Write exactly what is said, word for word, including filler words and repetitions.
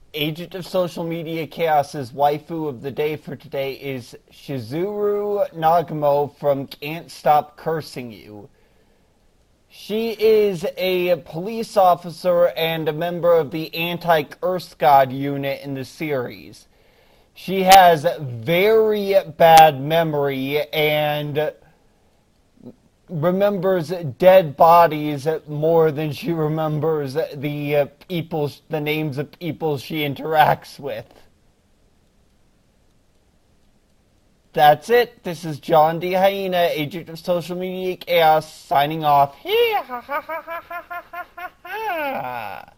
Agent of Social Media Chaos's waifu of the day for today is Shizuru Nagamo from Can't Stop Cursing You. She is a police officer and a member of the Anti-Curse God unit in the series. She has very bad memory and remembers dead bodies more than she remembers the uh, people, the names of people she interacts with. That's it. This is John D. Hyena, agent of Social Media Chaos, signing off.